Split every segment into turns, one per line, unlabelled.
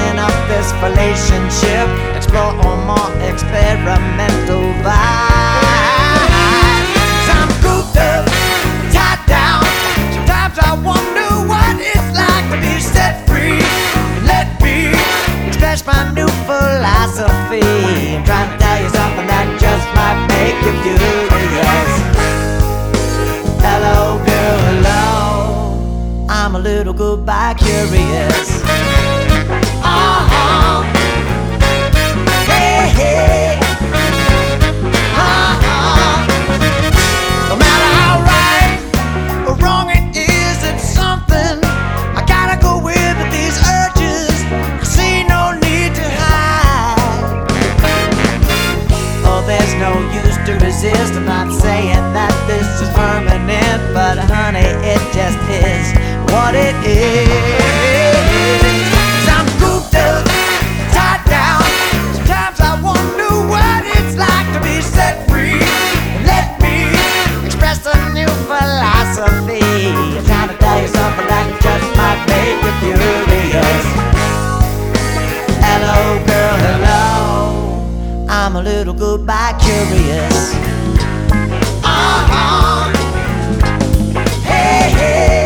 spin up this relationship, explore more experimental vibes. 'Cause I'm cooped up, tied down. Sometimes I wonder what it's like to be set free. Let me express my new philosophy. I'm trying to tell you something that just might make you furious. Hello, girl, hello. I'm a little goodbye curious. Uh-huh. Hey, hey. Uh-huh. No matter how right or wrong it is, it's something I gotta go with these urges. I see no need to hide. Oh, there's no use to resist. I'm not saying that this is permanent, but honey, it just is what it is. 'Cause I'm cooped up, tied down. Sometimes I wonder what it's like to be set free. Let me express a new philosophy. I'm trying to tell you something that just might make you furious. Hello, girl, hello. I'm a little goodbye curious. Uh-huh. Hey, hey.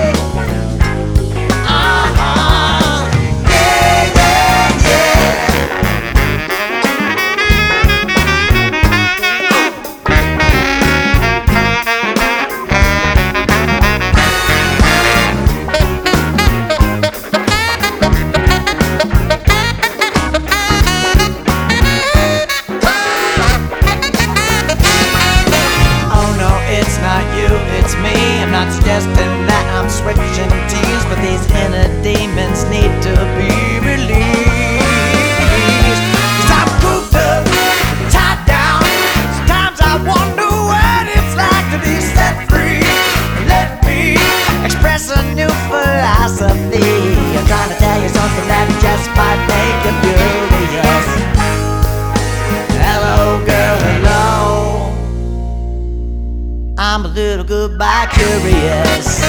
It's me. I'm not suggesting that I'm switching teams, but these inner demons need to be released. 'Cause I'm cooped up, tied down. Sometimes I wonder what it's like to be set free. Let me express a new philosophy. I'm trying to tell you something that just might make you furious. Hello, girl, hello. I'm a little goodbye curious.